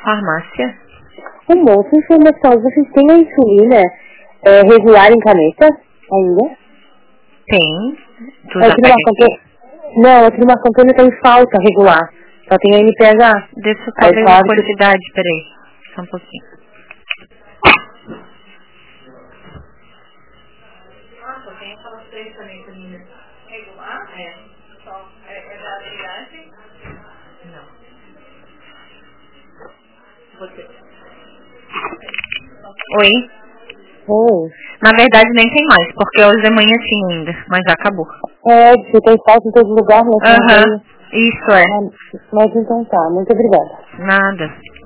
farmácia. Uma outra informação, vocês têm a insulina regular em caneta ainda? Tem. Tu Aqui numa campanha... Não, aqui numa campanha tem falta regular. Só tem a NPH. Deixa eu só ver a quantidade, peraí. Só um pouquinho. Só tem aquelas 3 canetinas regular? Só é da viagem? Não. Você. Oi? Oi. Na verdade nem tem mais, porque hoje de manhã tinha ainda, mas já acabou. Porque tem falta em todo lugar, mas Isso é. Mas então tá, muito obrigada. Nada.